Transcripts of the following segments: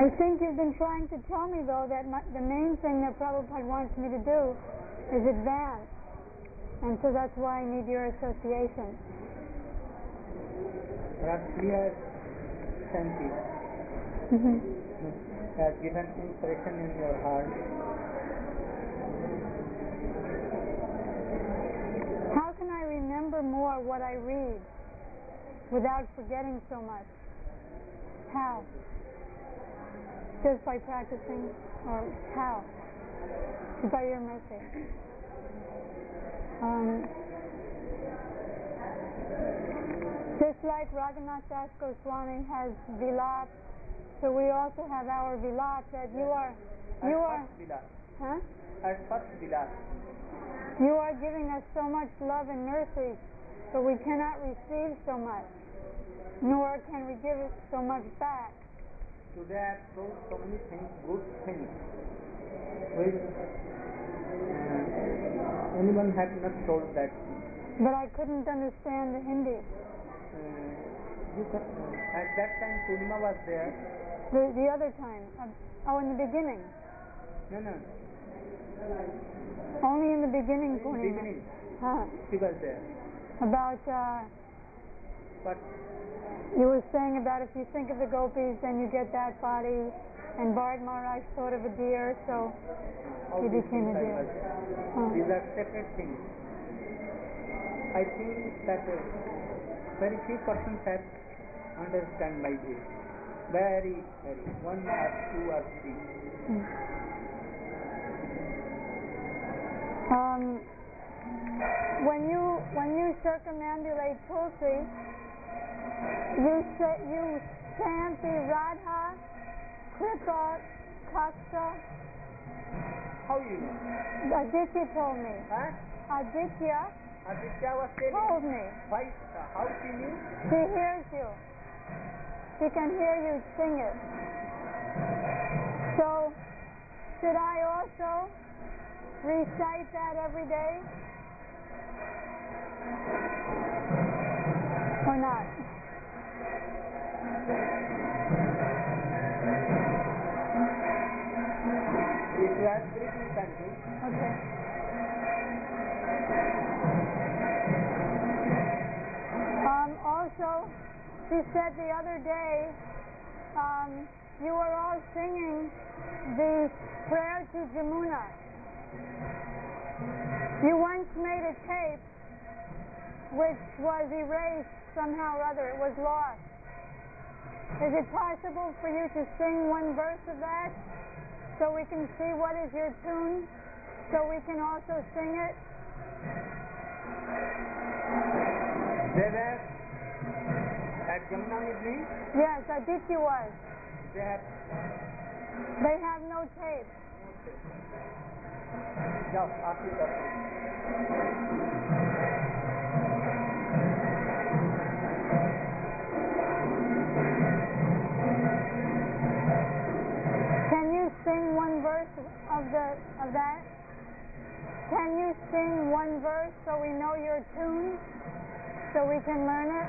I think you've been trying to tell me, though, that the main thing that Prabhupada wants me to do is advance. And so that's why I need your association. That clear senses has given impression in your heart. How can I remember more what I read without forgetting so much? How? Just by practicing, or how? By your mercy. Just like Raghunath Das Goswami has Vilat, so we also have our Vilat that you are. Huh? At first Vilat. You are giving us so much love and mercy, but we cannot receive so much, nor can we give it so much back. Today I have told so many things, good things, which anyone had not told that. But I couldn't understand the Hindi. At that time Purnima was there. The other time? In the beginning? No. Only in the beginning, Purnima? Beginning. Huh. She was there. About, But you were saying about if you think of the gopis, then you get that body, and Bharat Maharaj thought of a deer, so he became a deer. These are separate things. I think that very few persons have understand my view. Very, very. One or two or three. When you circumambulate Tulsi, you chant the Radha, Kripa, Kaksa. How you know? Aditya told me. Huh? Aditya was telling told me. Why? How she knew? She hears you. She can hear you sing it. So, should I also recite that every day? Or not? If you have three, you can do. Okay. Also, she said the other day, you were all singing the prayer to Jamuna. You once made a tape which was erased somehow or other. It was lost. Is it possible for you to sing one verse of that so we can see what is your tune, so we can also sing it? They were at Jamuna Mudli? Yes, Aditya was. They have no tape. Just ask it. Can you sing one verse of that? Can you sing one verse so we know your tune, so we can learn it?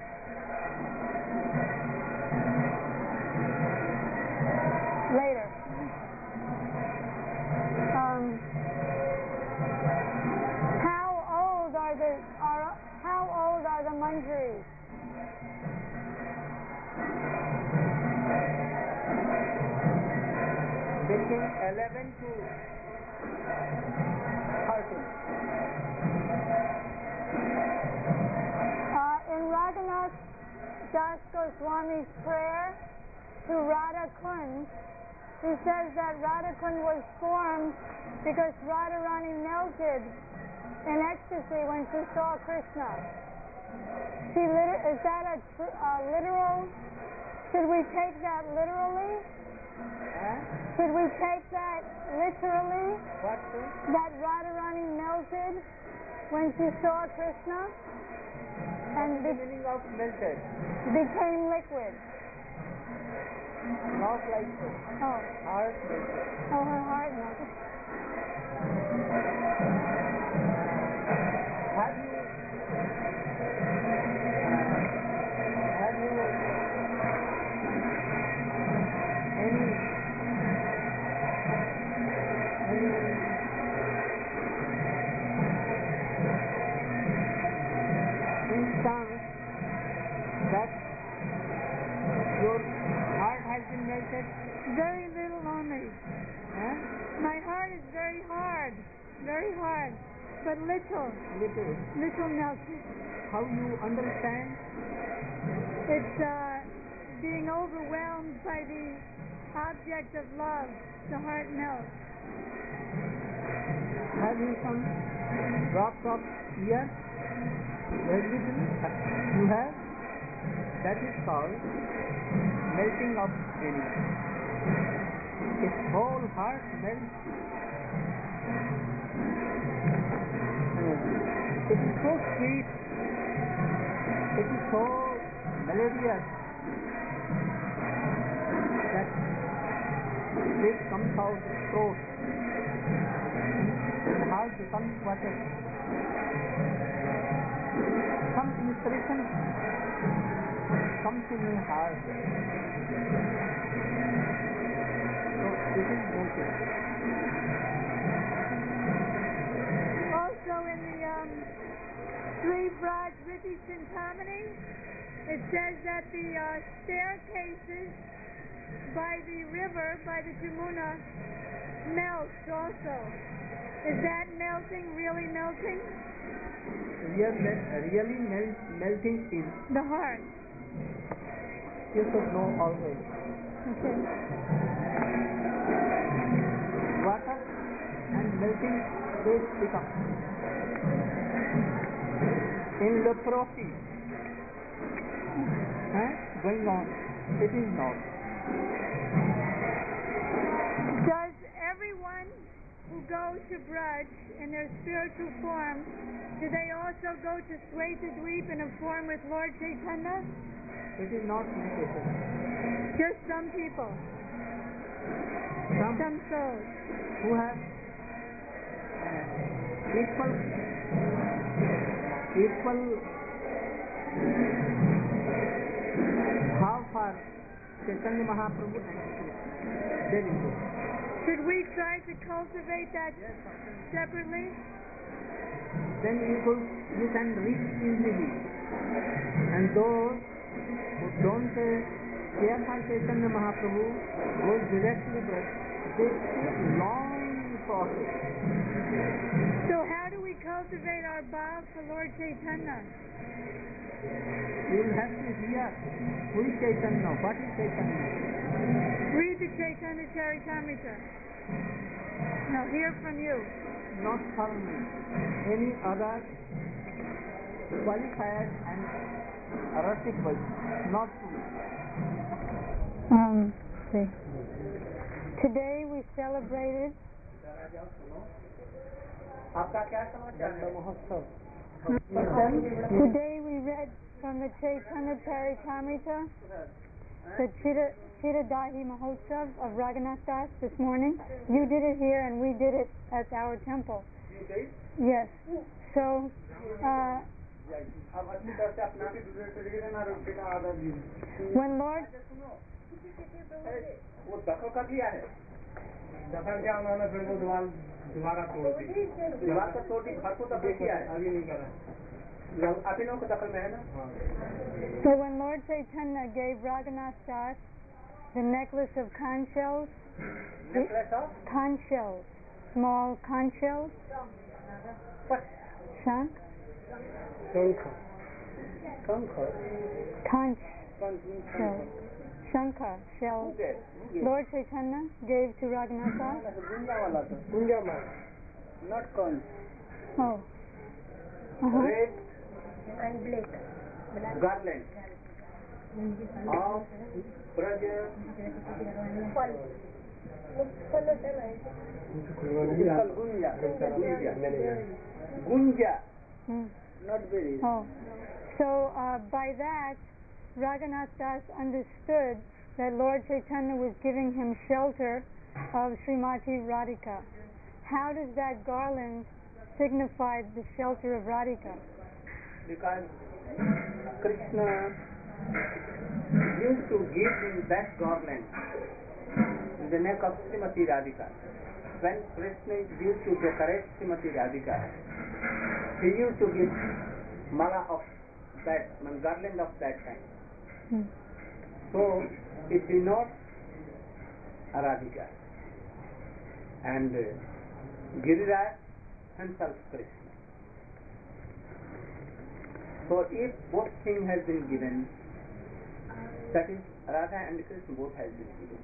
Later. How old are the manjaris? Between 11 to 13. In Raghunath Das Goswami's prayer to Radha Kund, he says that Radha Kund was formed because Radharani melted in ecstasy when she saw Krishna. Is that a literal? Should we take that literally? Should we take that literally? What? That Radharani melted when she saw Krishna? And the meaning of melted? Became liquid. Not like so. Oh. Heart melted. Oh, her heart melted. Have you any has been melted. Very little only. and My heart is very hard, but little melted. how you understand? It's being overwhelmed by the object of love. The heart melts. Have you some drops of tears? Very little you have. That is called melting of feeling. His whole heart melts. It is so sweet. It is so melodious that this comes out throat. The heart becomes water. Some inspiration comes in your heart. So this is melting. Also in the Sri Braj Riddhi Chintamani, it says that the staircases by the river, by the Jamuna, melts also. Is that melting, really melting? Really melting is The heart. you should know always. Okay. Water and melting they become. In leprosy, going on, it is not. Does everyone who goes to Braj in their spiritual form, do they also go to Sweta Dweep in a form with Lord Chaitanya? It is not limitation. Just some people, Some some souls. who have equal how for Chaitanya Mahaprabhu and Krishna. They will go. Should we try to cultivate that separately? Then you can reach easily. And those who don't care for Chaitanya Mahaprabhu goes directly to they take long process. So how do we cultivate our bhav for Lord Chaitanya? You will have to hear who is Chaitanya, what is Chaitanya. Read the Chaitanya Charitamrita. No, hear from you. Not from any other qualified and erratic voice. Not true. See. Today we celebrated Today we read from the Chaitanya Charitamrita, the Chitadahi Mahotsav of Raghunath Das this morning. You did it here and we did it at our temple. Yes. So, when Lord... दखल क्या उन्होंने फिर वो दोबारा तोड़ दी दीवार को तोड़ दी घर को दखल किया है अभी नहीं करा आप इन लोगों को दखल में है ना So when Lord Chaitanya gave Raghunath Das the necklace of conch shells, conch shells, small conch shells, shank, conch shells, shankha shells, Lord Chaitanya gave to Raghunath Das. Not conch. Oh. Red and black garland of Braja Gunja, not very. Oh. So by that, Raghunath Das understood that Lord Chaitanya was giving him shelter of Srimati Radhika. How does that garland signify the shelter of Radhika? Because Krishna used to give him that garland in the neck of Srimati Radhika. When Krishna used to decorate Srimati Radhika, he used to give mala of that, garland of that kind. So it denotes Radhika, and Giriraj himself Krishna. So if both things has been given, that is Radha and Krishna both has been given.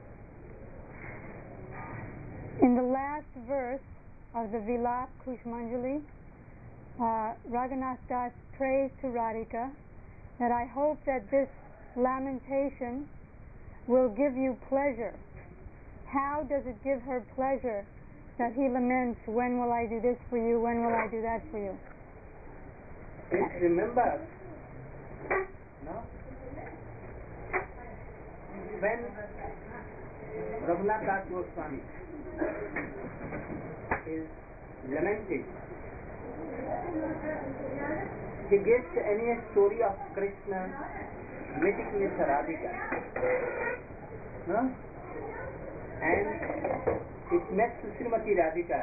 In the last verse of the Vilap Kushmanjali, Raghunath Das prays to Radhika that I hope that this lamentation will give you pleasure. How does it give her pleasure that he laments, when will I do this for you, when will I do that for you? Remember, no? When Raghunath Das Goswami is lamenting, he gives any story of Krishna meeting with Radhika, no? And it makes Srimati Radhika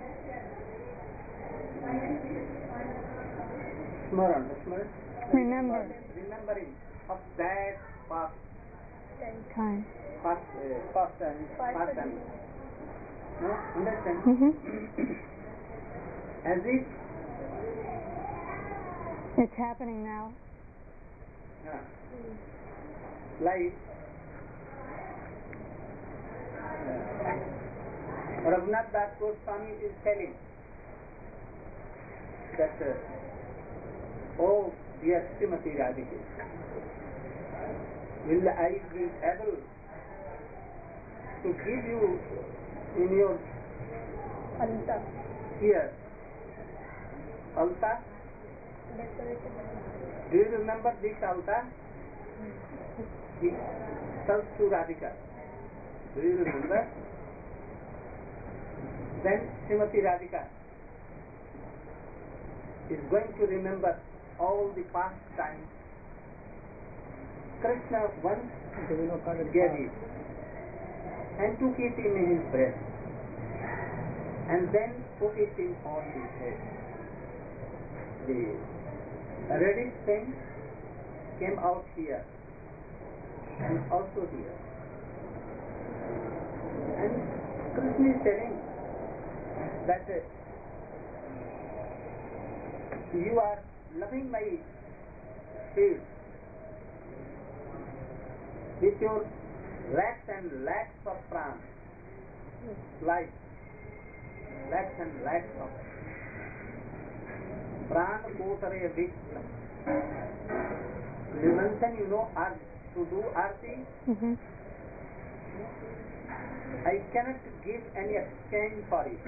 remembering of that past time. Past time. No? Understand? As if it's happening now. Like Raghunath Das Goswami is telling that, oh dear Srimati Radhika, will I be able to give you in your ear altar? Do you remember this altar? He tells to Radhika. Do you remember? Then Srimati Radhika is going to remember all the past times Krishna once gave it and took it in his breast and then put it in on his head. The reddish thing came out here and also here. And Krishna is telling that you are loving my face with your lakhs and lakhs of prana, life, lakhs and lakhs of prana kotare vikram. Livantan, you know, to do arti. I cannot give any exchange for it.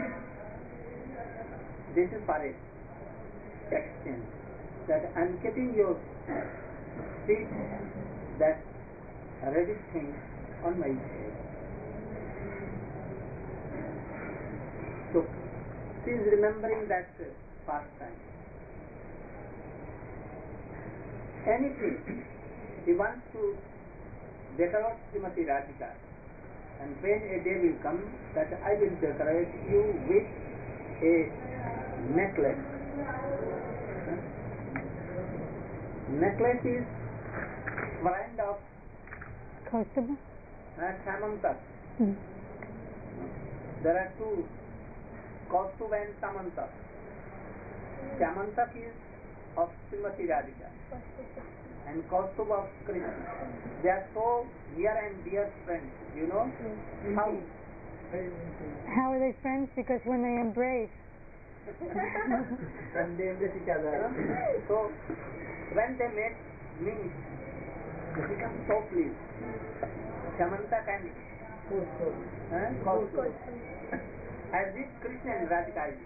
This is for it. Exchange. That I am getting your feet, that reddish thing on my head. So she is remembering that past time. Anything he wants to decorate Srimati Radhika, and when a day will come that I will decorate you with a necklace. Necklace is friend of Kaustubha? Samanta. There are two, Kaustubha and Samanta. Samanta is of Srimati Radhika and Kaustubha of Krishna. They are so near and dear friends, you know. How are they friends? Because when they embrace. When they embrace each other. So when they meet, they become so pleased. Samanta and Kaustubha. As if Krishna and Radhika is.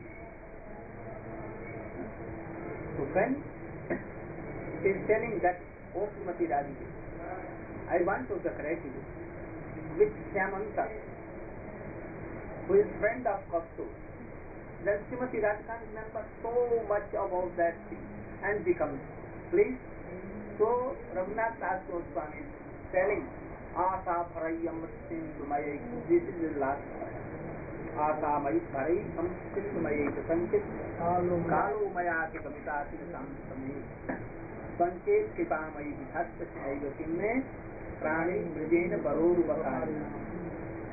So when he is telling that, oh Srimati Radhika, I want to decorate you with Samanta, who is friend of Kaustubha. Then Srimati Radhika remembers so much about that thing and becomes pleased. So Raghunath Das Goswami is telling, Asa Bharayam Sindhumayai, this is the last part. Asa Mai Bharayam Sindhumayai Sanchit Kalu Mayati Kamitati Samsami Sanchit Kipamai Vithatta Shaiva Kimme Prani Vrijena Baroru Vakari.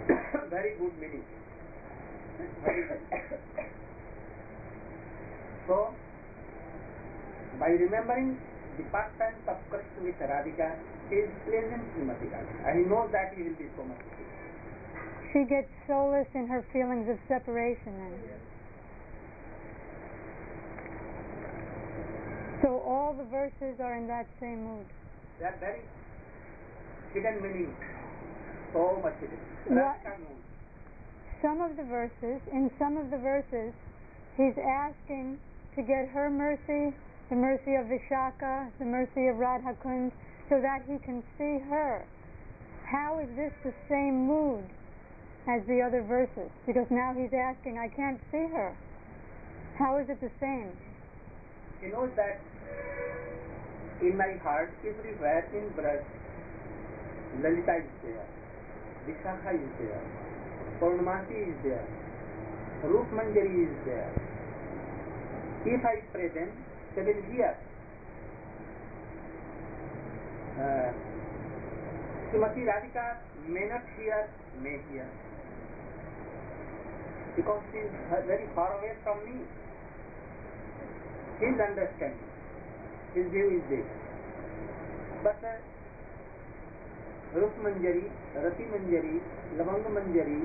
very good meaning. Very good. So, by remembering the pastimes of Krishna with Radhika, he is pleasing Srimati Radhika. And he knows that he will be so much pleased. She gets solace in her feelings of separation then. So all the verses are in that same mood. They are very hidden meaning. So much hidden. Radhika knows. In some of the verses, he's asking to get her mercy, the mercy of Vishaka, the mercy of Radha Kund, so that he can see her. How is this the same mood as the other verses? Because now he's asking, I can't see her. How is it the same? He knows that in my heart, everywhere in breath, Lalita is there, Vishakha is there, Purnamati is there, Rup Manjari is there. If I pray them, they will hear. Srimati Radhika may not hear, may hear. Because she is very far away from me. His understanding, his view is this. But Rup Manjari, Rati Manjari, Lavang Manjari,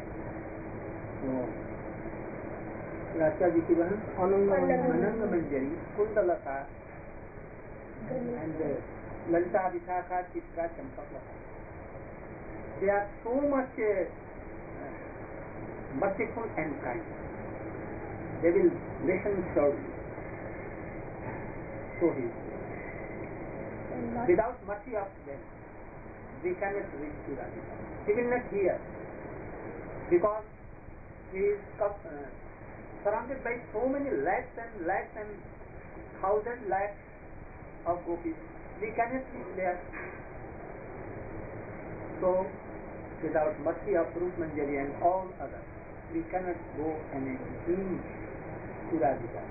Racha ji ki bahan Ananga Manjari, Kundalata, and Lalita, Vishakha, Chitra, Champaklata. They are so much merciful and kind. They will listen shortly. So he is. Without mercy of them, we cannot reach to Radhika. He will not hear, because he is surrounded by so many lakhs and thousand lakhs of gopis. We cannot reach there. So, without mercy of Rup Manjari and all others, we cannot go and reach to Radhika.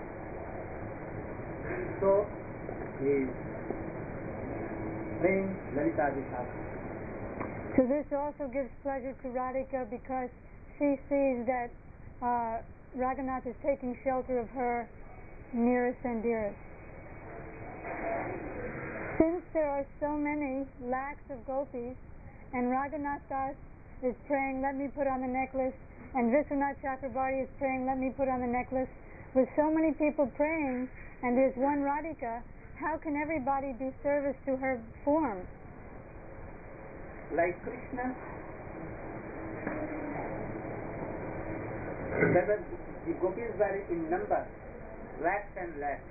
So, he is praying Lalita Vishakha. So this also gives pleasure to Radhika because she sees that Raghunath is taking shelter of her nearest and dearest. Since there are so many lakhs of gopis, and Raghunath Das is praying, let me put on the necklace, and Vishwanath Chakrabarti is praying, let me put on the necklace, with so many people praying, and there's one Radhika, how can everybody do service to her form? Like Krishna, the gopis were in number, lakhs and lakhs,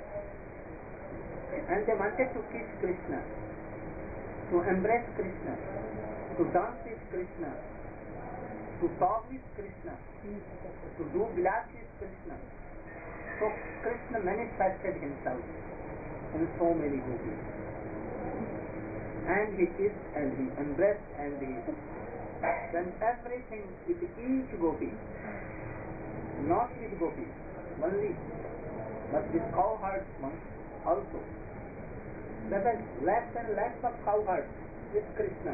and they wanted to kiss Krishna, to embrace Krishna, to dance with Krishna, to talk with Krishna, to do vilas with Krishna. So Krishna manifested himself in so many gopis. And he kissed and he embraced and he done everything with each gopi. Not with gopis only, but with cowherds also. There were lakhs and lakhs of cowherds with Krishna.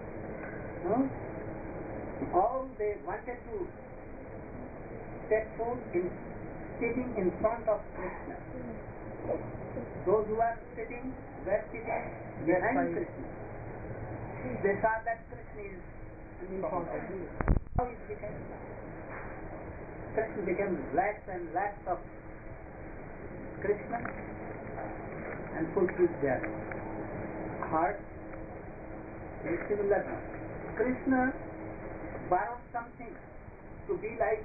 All they wanted to set foot in sitting in front of Krishna. Those who are sitting were sitting behind Krishna. They saw that Krishna is in front of you. How it became? Krishna became lakhs and lakhs of Krishna and fulfilled their heart. In similar manner, Krishna borrowed something to be like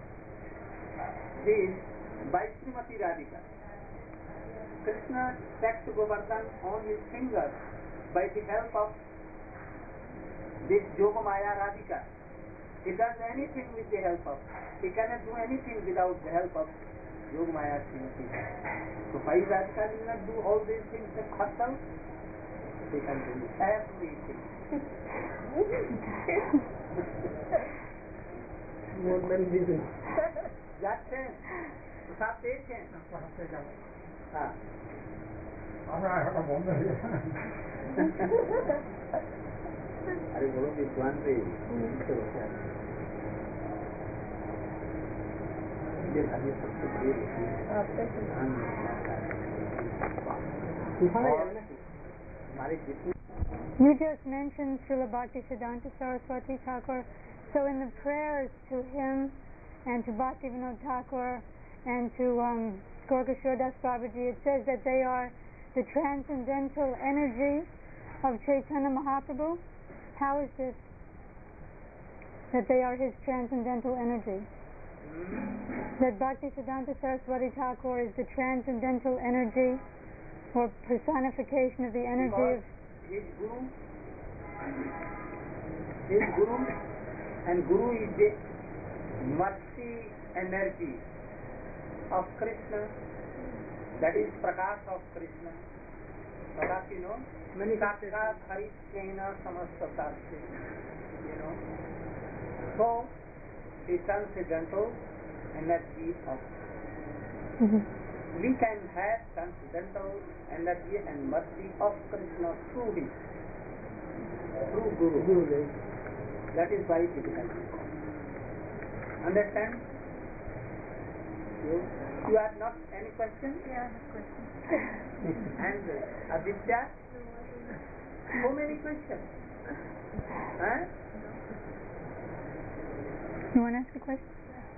this by Srimati Radhika. Krishna set Govardhan on his fingers by the help of this Yogamaya Radhika. He does anything with the help of. He cannot do anything without the help of Yogamaya Srimati. So why Radhika will not do all these things herself? He can do everything. More than reason. जाते हैं तो साथ देख हैं हाँ अरे बोलो विद्वान रे ये खाली सबसे बड़ी रोटी हमारे जितने You just mentioned Srila Bhaktisiddhanta Saraswati Thakur. So in the prayers to him and to Bhaktivinoda Thakur and to Gorkashore Das Babaji, it says that they are the transcendental energy of Chaitanya Mahaprabhu. How is this? That they are his transcendental energy. That Bhaktisiddhanta Saraswati Thakur is the transcendental energy or personification of the energy of his guru and guru is the mercy energy of Krishna, that is Prakash of Krishna. Prakash, you know, Sakshat Harishena Samastasya, you know. So the transcendental energy of we can have transcendental energy and mercy of Krishna through him, through Guru. That is why it is happening. Understand? You have not any question? Yeah, I have a question. And Aditya? So many questions. Huh? You want to ask a question?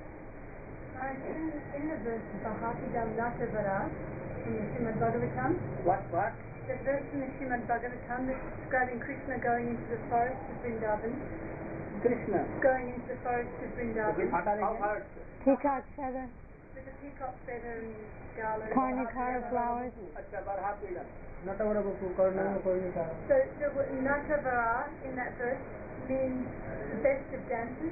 In the verse Bhahatidam Natavara in the Srimad Bhagavatam, What? the verse in the Srimad Bhagavatam that's describing Krishna going into the forest of Vrindavan, Krishna. going into the forest of Vrindavan With how hearts? Peacock feather, with a peacock feather and garland. Karnikara flowers. Acha Bharapidam. So Natavara in that verse means the best of dances.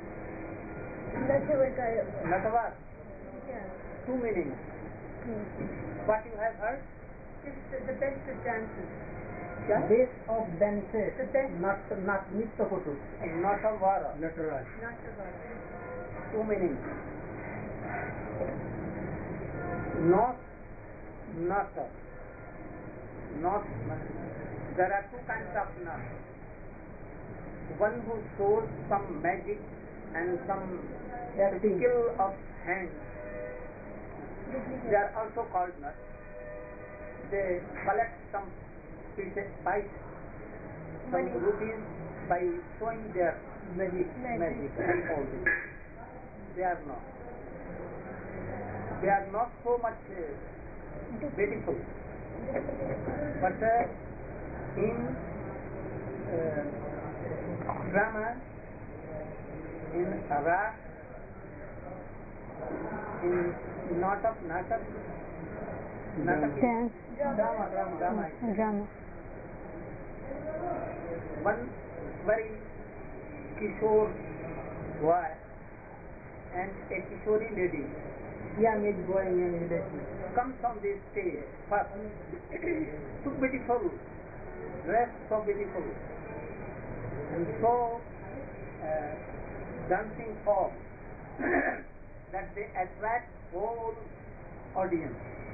Natavar. Yeah. Two meanings. What you have heard? Just the best of dances. Base of dances, The best. not Nityakutu. Natavara. Natara. Natavara. Two meanings. Not. There are two kinds of not. One who shows some magic and some skill of hand. They are also called nuts. They collect some pieces, some rupees by showing their magic and all this. They are not. They are not so much beautiful. But in drama, in Ras, in Natak, Dance. drama. Drama. One very Kishore boy and a Kishori lady Young age boy, young age. comes on the stage first. So beautiful, dressed so beautiful, and so dancing form that they attract whole audience.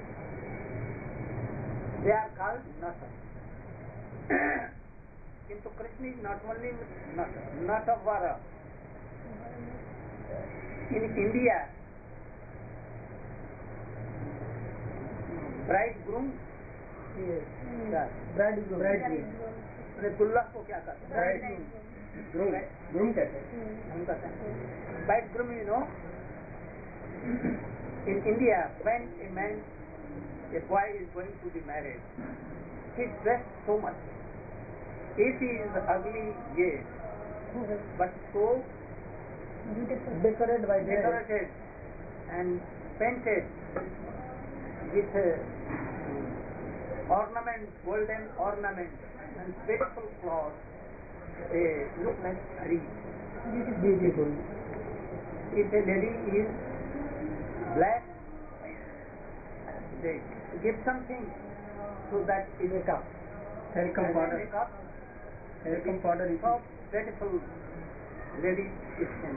They are called Nata. Kintu Krishna is not only Natavara. In India, bridegroom, Bridegroom. अरे दुल्हा को क्या कहते हैं? Groom कहते हैं. हम कहते हैं bridegroom, you know. In India, when a boy is going to be married, he is dressed so much. If he is ugly, yes, but so Decorated by decorated and painted with ornaments, golden ornaments and beautiful cloth, they look like trees. Beautiful. If a lady is black, they give something so that it is up. Welcome powder. Makeup, Welcome powder is so beautiful lady is in.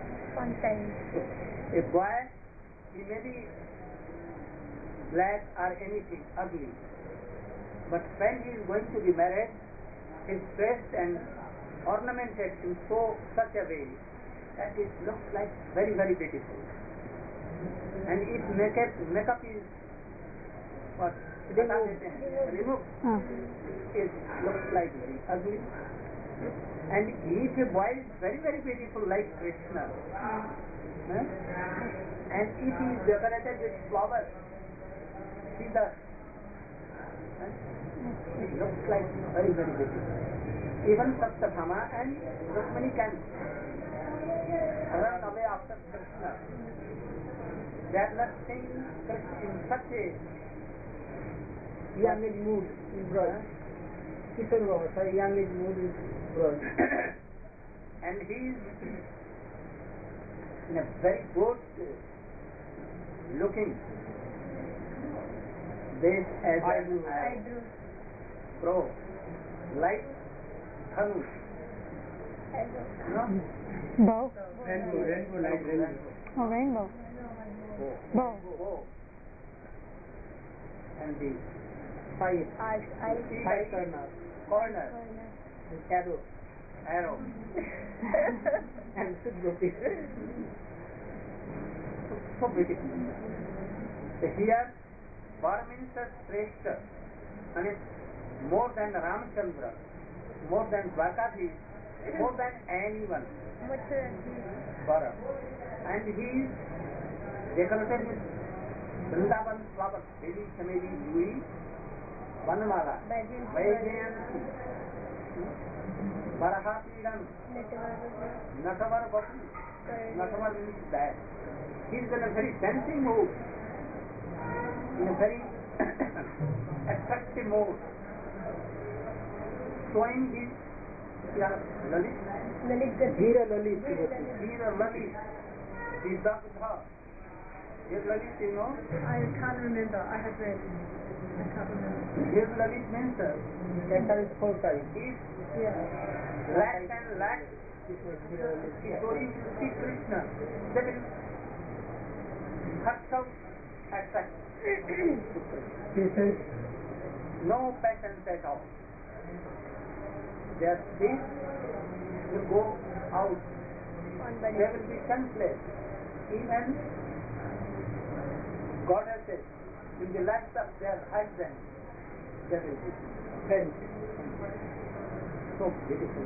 A boy, he may be black or anything, ugly. But when he is going to be married, his dress and ornamented in such a way that it looks like very, very beautiful. And if makeup is what? Removed. It looks like very ugly. And if a boy is very, very beautiful like Krishna, and if he is decorated with flowers, see the it looks like very, very beautiful. Even Satyabhama and Rukmini can run away after Krishna. They are not seeing Krishna in such a young age mood is brought. Kishore Bhava, young age mood is brought. And he is in a very good looking this as I do. Crow, like Dhanush. No? Bow? Rainbow, like rainbow. Oh, rainbow. Bow. Bow. And the five corners. Arrow. And Sudgopi. So beautiful. So here, Var means Shrestha, and it's more than Ramchandra, more than Dwarkadhish, more than anyone. Vara. And he is decorated with Vrindavan flowers, Beli, Chameli, Jui, Vanamala, Vaijayanti, Varahapidan, Natavar Batu. Natavar means that. He is in a very dancing mood, in a very attractive mood, showing his Lalit, Veera Lalit. Vidabdha. His Lalit, you know? I can't remember. I have read. I can't remember. His Lalit means That is 4 times. is Yeah. lakhs and lakhs. Kishori will see Krishna. They will hush out attract to Krishna. No patience at all. Their feet will go out. They will be senseless. Even God has said, in the lives of their husbands, they will be friends. So beautiful.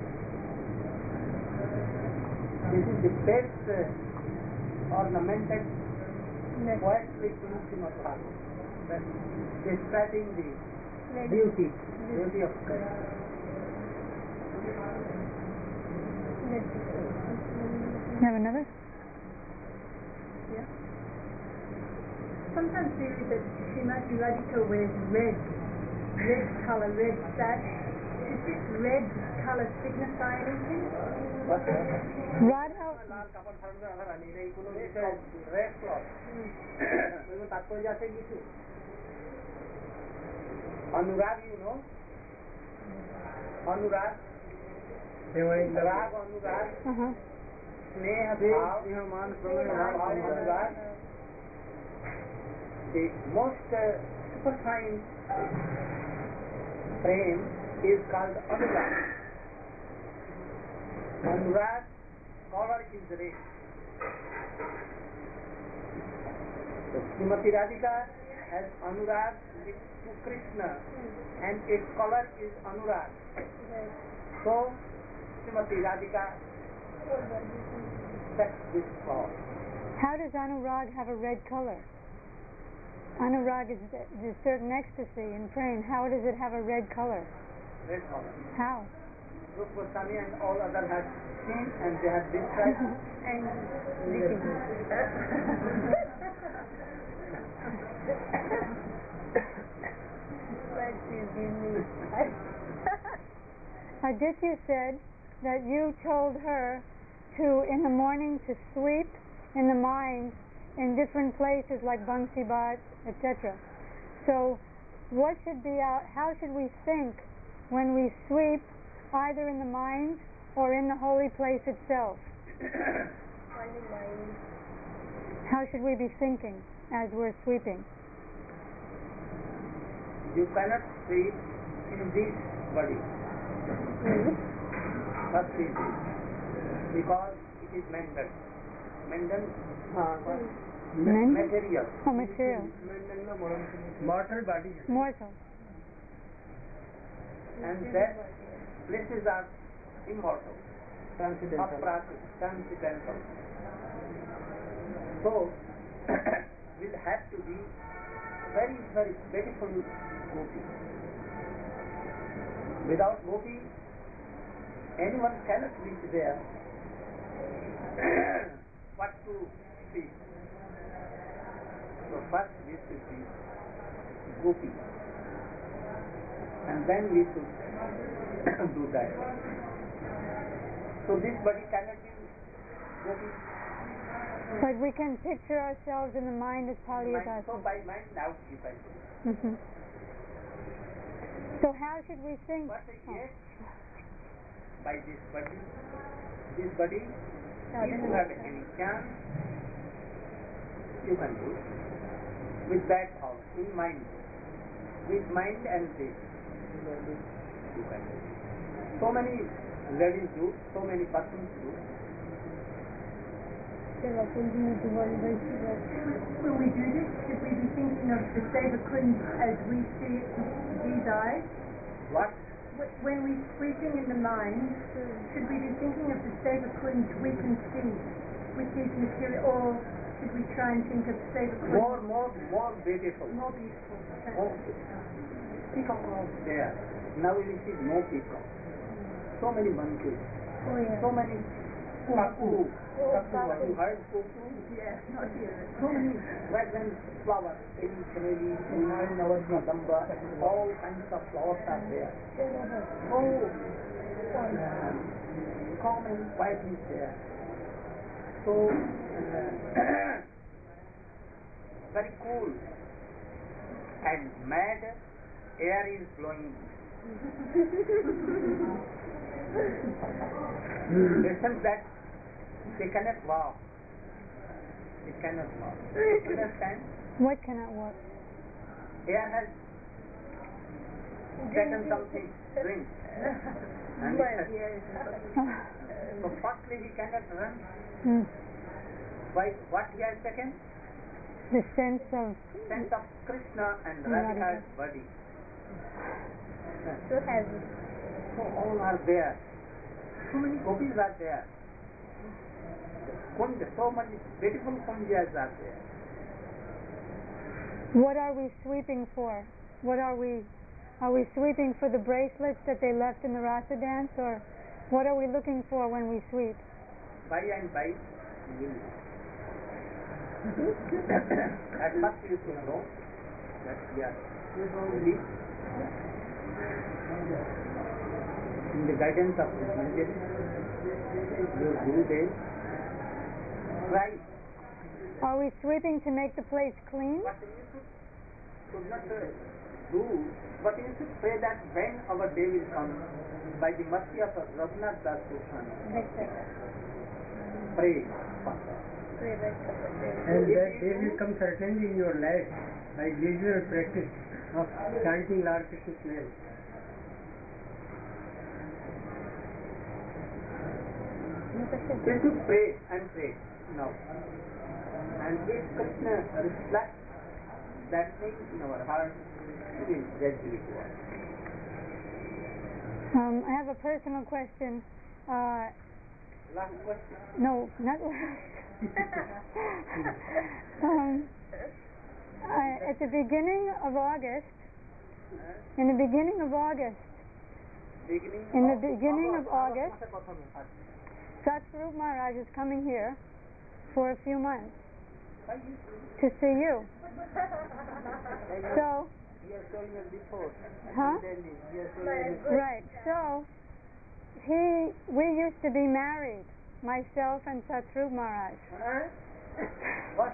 This is the best ornamented poetry in Srimad Bhagavatam, describing the beauty of Krishna. You have another? Yeah. Sometimes there is a Srimati Radhika wears red color, red sash. Does this red color signify anything? What? Radha. Red cloth. Anurag, you know? Anurag. Rag, Anurag. Sneha, Bhav, Anurag. The most superfine frame is called Anurag. Anurag color is red. So Srimati Radhika has Anurag to Krishna and its color is Anurag. So Srimati Radhika sets this cloth. How does Anurag have a red color? Anurag is a certain ecstasy in praying. How does it have a red color? Red color. How? Rup Goswami and all others have seen and they have described. Aditya said that you told her to, in the morning, to sweep in the mind in different places like Bangsi Bhat, etc. So, what should be how should we think when we sweep, either in the mind or in the holy place itself? How should we be thinking as we're sweeping? You cannot sweep in this body. First is this. Because it is mental. Mental material. Oh, material. Mortal body. Mortal. And that places are immortal. Transcendental. Transcendental. So, will have to be very, very beautiful gopi. Without gopi, anyone cannot reach there. What to see? So first we should be gopi. And then we should do that. So this body cannot be gopi. But we can picture ourselves in the mind as Paliyadasa. So by mind now you can do. Mm-hmm. So how should we think? But yes, by this body, if you have any chance, you can do. With that also, in mind, with mind and this, you can do. So many ladies do, so many persons do. When we do this, should we be thinking of the Seva Kunj as we see it with these eyes? What? When we're sweeping in the mind, should we be thinking of the Seva Kunj we can see with these material, or should we try and think of Seva Kunj More beautiful. more beautiful? More peacock was there. Now we see no peacock. So many monkeys. Oh yeah. So many kaku. Kaku. You heard kaku? Yeah, not here. So many fragrant flowers. Any canary, kadamba, all kinds of flowers are there. Oh, common white is there. So very cool and mad air is blowing. Listen that they cannot walk. It cannot walk. Understand? What cannot work? Air has taken something, drink. And it has, so firstly he cannot run. Mm. Why? What he has taken? The sense of Krishna and Radhika. Radhika's body. So heavy. So all are there. So many gopis are there. Kunja, so many beautiful kunjas are there. What are we sweeping for? What are we sweeping for the bracelets that they left in the rasa dance, or what are we looking for when we sweep? By and by, you will know. At first you should know that we are ready in the guidance of the Mandir, your Gurudev. Try. Are we sweeping to make the place clean? But you should not do, but you should pray that when our day will come, by the mercy of Raghunath Das Goswami, pray. And that day will come certainly in your life by gradual practice of chanting Lord Krishna's name. We should pray and pray now. And if Krishna reflects that thing in our heart, it will gradually go on. I have a personal question. Last question. No, not last. At the beginning of August, in the beginning of August, Satsvarup Maharaj is coming here for a few months to see you. So, He has told me before. huh? Right. So, we used to be married, myself and Satsvarup Maharaj. What?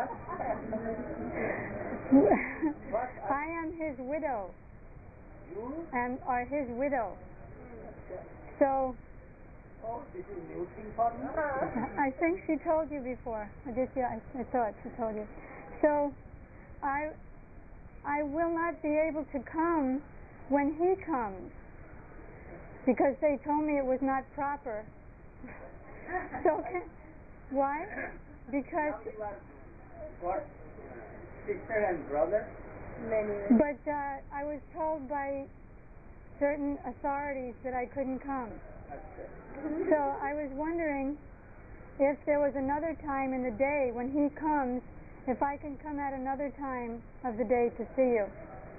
I am his widow, You? and are his widow. So, Oh, this is new thing for me. I think she told you before. I thought she told you. So, I will not be able to come when he comes. because they told me it was not proper. So, why? Because. Now you are got sister and brother. But I was told by certain authorities that I couldn't come. So I was wondering if there was another time in the day when he comes, if I can come at another time of the day to see you.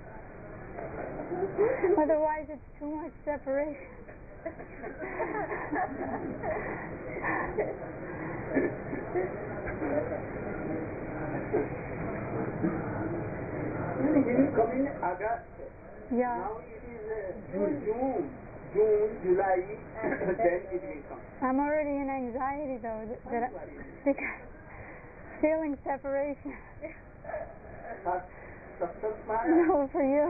Otherwise it's too much separation. He will come in August. Yeah. Now it is June, July, then it will come. I'm already in anxiety though, because feeling separation. No, for you.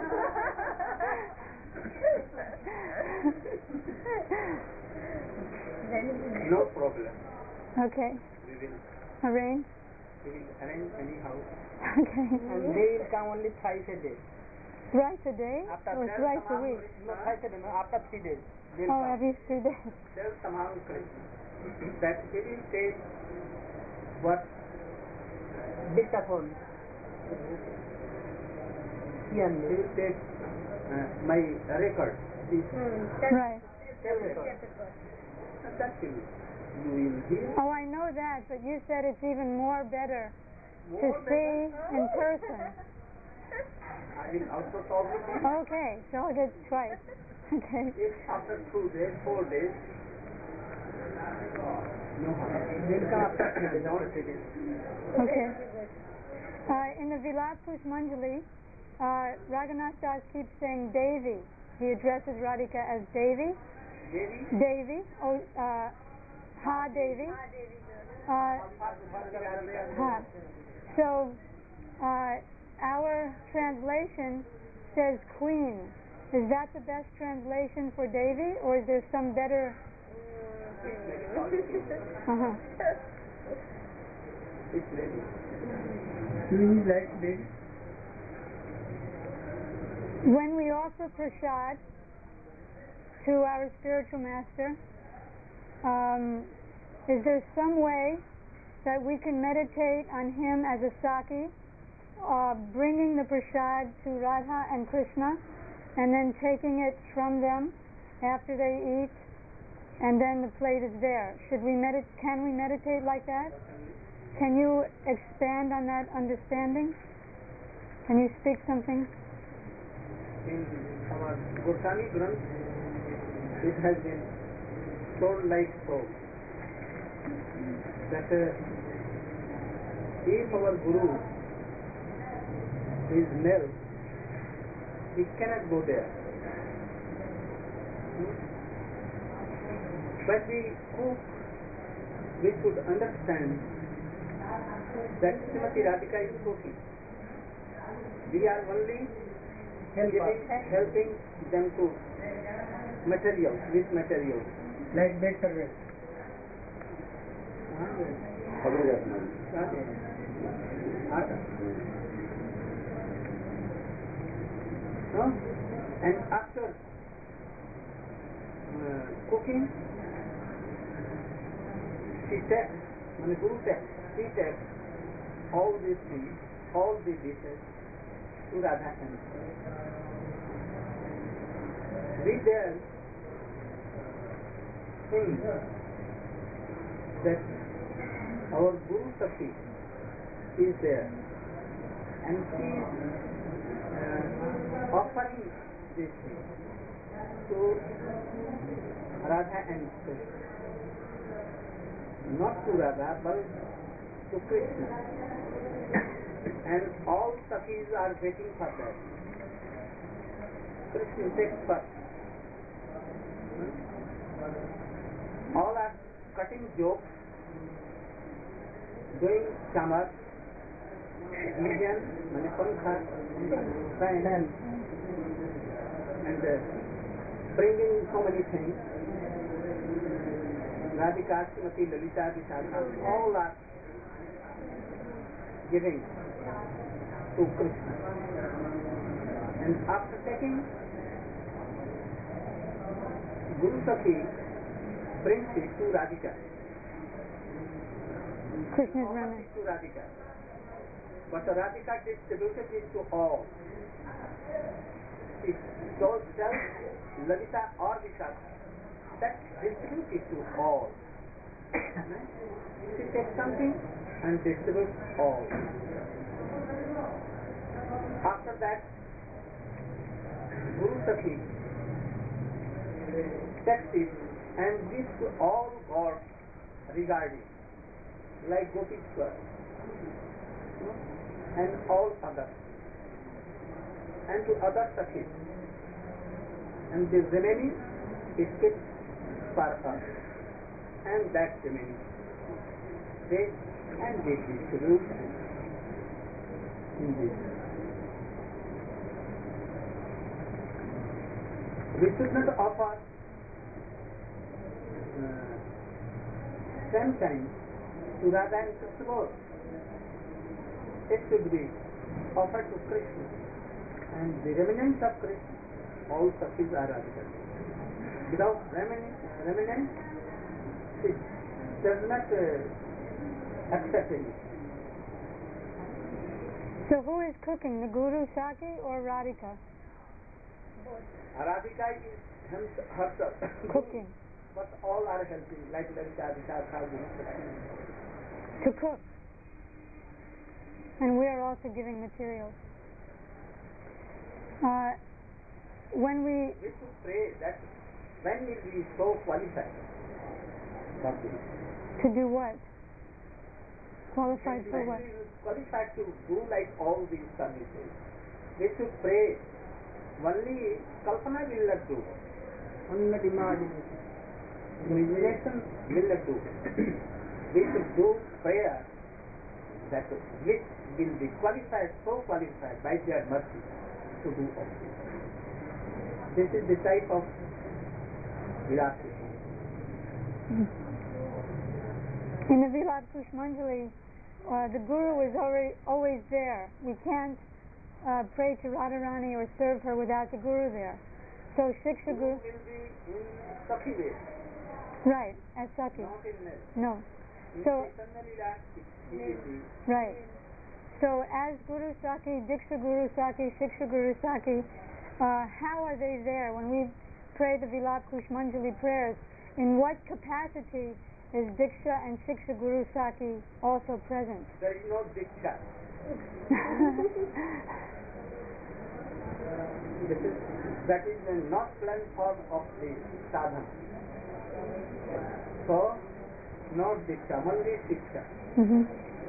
No problem. Okay. We will Arrange? arrange anyhow. Okay. And they will come only thrice a day. Thrice a day After or that, thrice a week? No, thrice a day. No, after 3 days. They'll Oh, come. every 3 days. Tell Tamam Krishna that he will take what Dictaphone. he will take my record. This Right. tape record. That will you will hear. Oh, I know that, but you said it's even more better to More see in person. I will also talk with him. Okay, so I'll get twice. Okay. If after 2 days, 4 days, no harm. They'll come after 3 days. Don't sit in. Okay. In the Vilap Pushpanjali, Raghunath Das keeps saying Devi. He addresses Radhika as Devi. Devi, Devi. Oh, Ha Devi. Ha. So, our translation says Queen. Is that the best translation for Devi, or is there some better? Uh-huh. it's ready. Queen is like this. When we offer prasad to our spiritual master, is there some way that we can meditate on him as a Saki, bringing the prasad to Radha and Krishna, and then taking it from them after they eat, and then the plate is there? Can we meditate like that? Can you expand on that understanding? Can you speak something? In our Goswami Granth, it has been told like so that if our Guru is male, he cannot go there. But we cook, we should understand that Srimati Radhika is cooking. We are only helping them to material, with material. Like bed service. And after cooking, she takes all these things, all the dishes to Radha and we there think that our Guru Sakhi is there and she is offering this thing to Radha and Krishna. Not to Radha but to Krishna. And all Sakhis are waiting for that. Krishna takes first. All are cutting jokes, doing chamar, median, manipankha, fan, and bringing so many things. Radhika, Srimati, Lalita, Vishakha, all are giving to Krishna. And after taking, Guru Sakhi brings it to Radhika. Krishna's Offers remedy. it to Radhika. But Radhika distributed it to all. She tells Lalita or Vishakha that distribute it to all. She takes something and distributes all. After that, Guru Sakhi takes it and gives to all gods regarding, like Gopishwar and all others, and to other Sakhis, and the remaining is kept for us, and that remaining they and they distribute in this. We should not offer same time to Radha and Krishna both. It should be offered to Krishna, and the remnants of Krishna, all Sakhis are Radhika. Without remnant, it does not accept it. So who is cooking, the Guru Sakhi or Radhika? Radhika is herself Cooking. but all are helping, like Lalita, Vishakha, Guru Sakhi. To cook. And we are also giving materials. When we should pray that when will we so qualified for this? to do what? Qualified for what? When we qualified to do like all these services, we should pray. Only Kalpana will not do. Only imagination will not do. We should do prayer that which will be qualified, so qualified by their mercy to do all this. This is the type of Vilas Pushpanjali. In the Vilas Pushpanjali, the Guru is always there. We can't pray to Radharani or serve her without the Guru there. So Shiksha Guru will be in Sakhi way. Right, as Sakhi. Not in No. in So Chaitanya Leela, he will be. right. So as Guru Sakhi, Diksha Guru Sakhi, Shiksha Guru Sakhi, how are they there when we pray the Vilas Pushpanjali prayers? In what capacity is Diksha and Shiksha Guru Sakhi also present? There is no diksha. That is the not planned form of the sadhana. So, not diksha, only shiksha. Mm-hmm.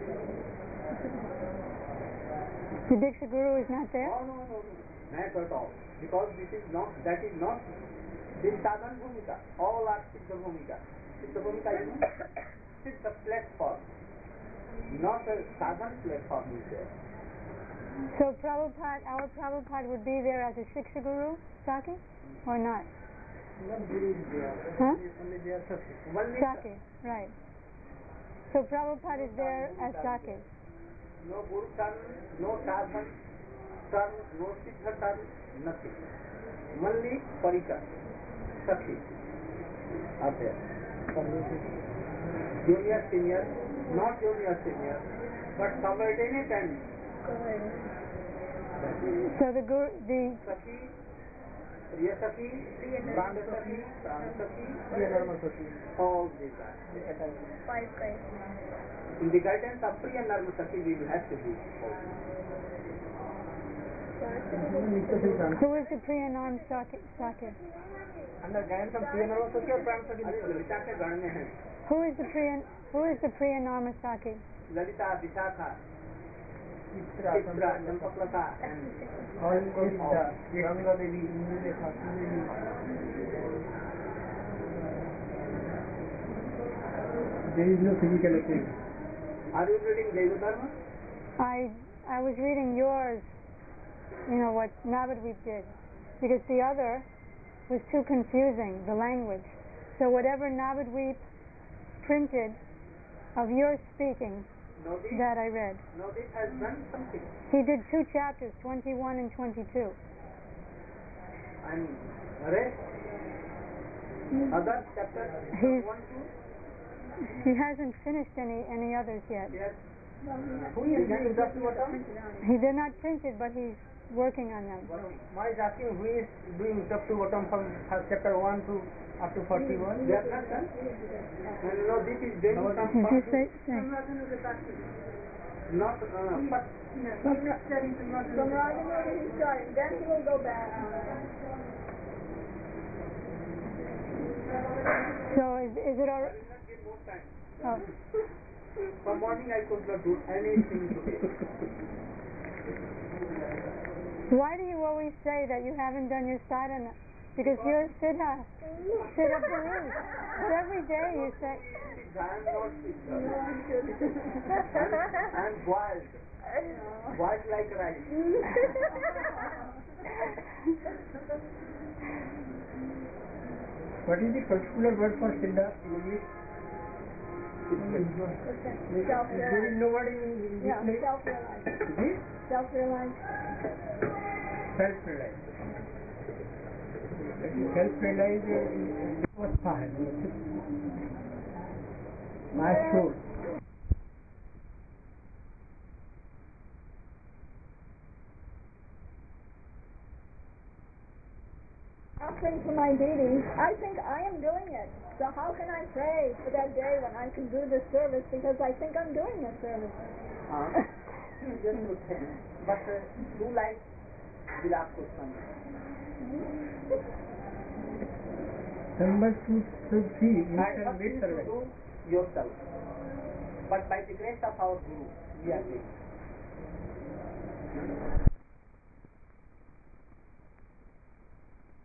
The Diksha Guru is not there? No, not at all. Because that is not the sadhana bhumika. All are siddha bhumika. Siddha bhumika is siddha platform. Not a sadhana platform is there. So Prabhupada, our Prabhupada would be there as a Shiksha Guru Sakhi or not? Not Guru is there. Huh? Only there Sakhi. Sakhi, right. So Prabhupada is there as Sakhi. No Guru term, no sadhana term, no siddha term, nothing. Only parika, sakhi are there. Junior, senior, not junior, senior, but subordinate and So the Guru, the Sakhi, Priya Sakhi, Prana Sakhi, Prana Sakhi, all these are. Five guys. In the guidance of Priya Narma Sakhi, we will have to do all. who is the Priyanam Sakhi? Under guidance of Priya Narma Sakhi or Prana Sakhi? Lalita के गण में है Who is the Priyanama Sakhi? Lalita, Vishakha, Chitra, Chitra, Champaklata and all Govinda, Ganga Devi, Indulekha, Sridevi. There is no physical appearance. are you reading Jaiva Dharma? I was reading yours, what Navadvip did, because the other was too confusing, the language. So whatever Navadvip printed of your speaking, Nodis, that I read. Nodis has done something He did 2 chapters, 21 and 22. and rest Other chapters He's- 1, 2. He hasn't finished any others yet. Yes. Who is doing Uttam? He did not finish it, but he's working on them. Ma is asking who is doing Uttam from chapter 1 to up to 41. They have not done? No, this is Devi from Did you first say? not but From Raghunatha he's starting, then he will go back. So is it all? I will not get more time. Oh. From morning I could not do anything today. Why do you always say that you haven't done your sadhana? Because you're Siddha Guru. Every day you say. I am not sister. I am wild. Wild like rice. What is the particular word for Siddha in English? There is nobody in Yeah, this place. self-realized. Self-realized. Self-realized. Self-realized अवस्था है master Asking for my duties, I think I am doing it. So how can I pray for that day when I can do this service because I think I'm doing this service? Just to think. But do like Vilas Goswami. Number 2 should see I have to do yourself. But by the grace of our Guru, we are doing.